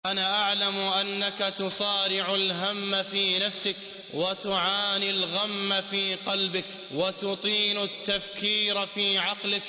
أنا أعلم أنك تصارع الهم في نفسك وتعاني الغم في قلبك وتطين التفكير في عقلك،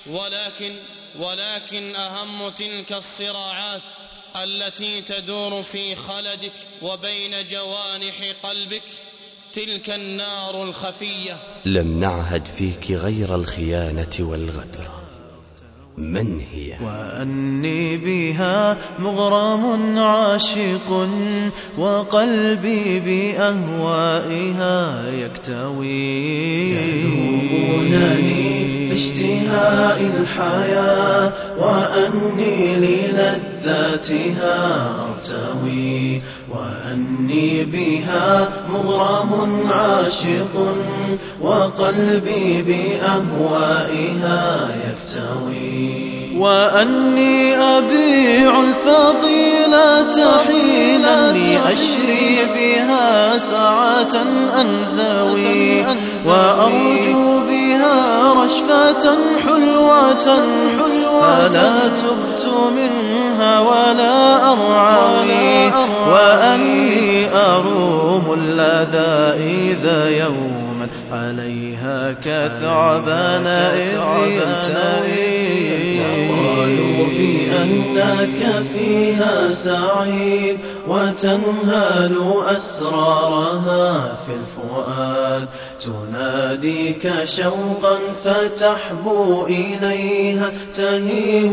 ولكن أهم تلك الصراعات التي تدور في خلدك وبين جوانح قلبك تلك النار الخفية. لم نعهد فيك غير الخيانة والغدر. من هي؟ وأني بها مغرم عاشق وقلبي بأهوائها يكتوي. يذوبونني في اشتهاء الحياة وأني للذاتها أرتوي. وأني بها مغرم عاشق وقلبي بأهوائها يكتوي. وأني أبيع الفضيلة حينا لأشري بها ساعة أنزوي. وأرجو بها رشفة حلوة فلا تبت منها ولا أرعوي. وأني أروم اللذا إذا يوما عليها كثعبان إذ ينتوي. قالوا بأنك فيها سعيد وتنهال أسرارها في الفؤاد. تناديك شوقا فتحبو إليها تهيم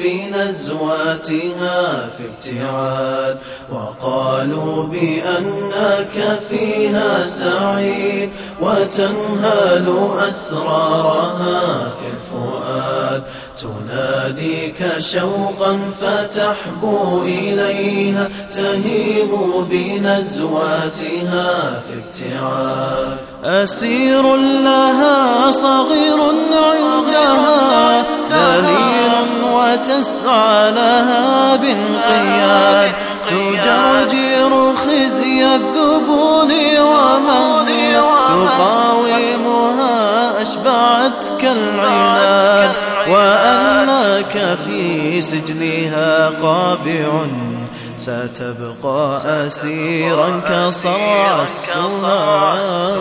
بنزواتها في ابتعاد. وقالوا بأنك فيها سعيد وتنهال أسرارها في الفؤاد. تناديك شوقا فتحبو إليها تهيم بنزواتها في ابتعاد. أسير لها صغير عندها ذليل وتسعى لها بانقياد. تجرجر خزي الذبون ومهدي تقاومها أشبعتك العناد. وأنك في سجنها قابع ستبقى أسيرا كصرع السماء.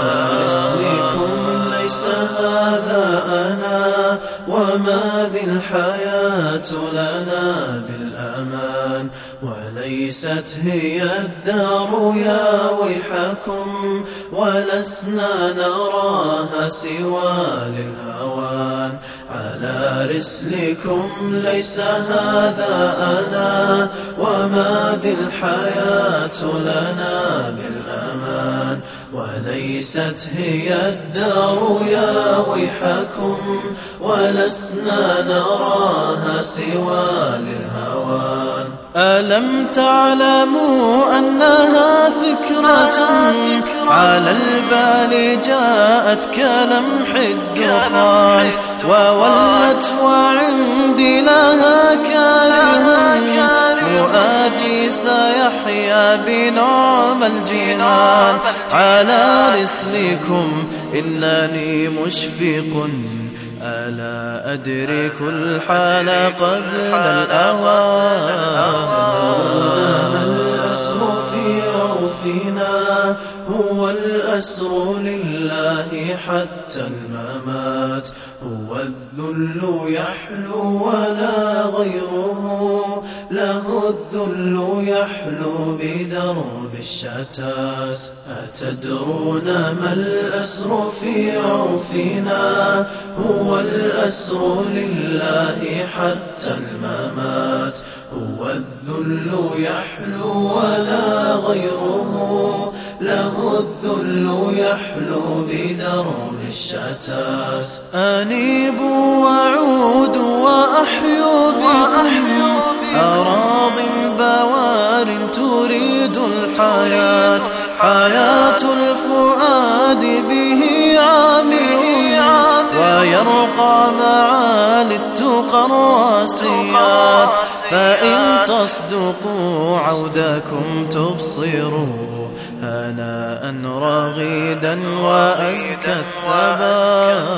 ليس هذا أنا وما ذي الحياة لنا بالأمان. وليست هي الدار يا ويحكم ولسنا نراها سوى للهوان. على رسلكم ليس هذا أنا وما ذي الحياة لنا بالأمان. وليست هي الدار يا ويحكم ولسنا نراها سوى للهوان. ألم تعلموا أنها فكرة على البال جاءت كلمح الدخان وولت وعندي لها كاره. فؤادي سيحيا بنعم الجنان. على رسلكم إنني مشفق ألا أدرك الحال قبل الأوان. الأسر في عرفنا هو الأسر لله حتى الممات. هو الذل يحلو ولا غيره له الذل يحلو بدرب الشتات. أتدرون ما الأسر في عرفنا هو الأسر لله حتى الممات. هو الذل يحلو ولا غيره له الذل يحلو بدرب الشتات. أنيبوا وعودوا وأحيوا بكم أراض بوار تريد الحياة. حياة الفؤاد به عامر ويرقى معالي التقى الراسيات. فإن تصدقوا عودكم تبصروا هناء رغيدا وأزكى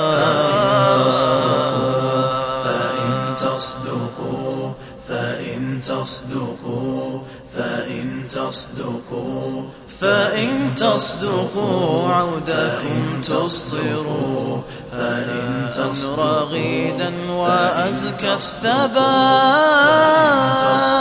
الثبات. فإن تصدقوا فإن تصدقوا عودكم تبصروا هناء رغيدا وأزكى الثبات.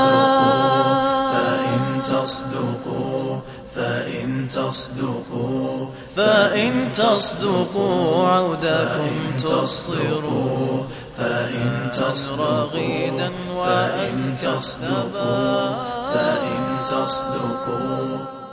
فإن تصدقوا عودكم تبصروا هناء رغيدا وأزكى الثبات.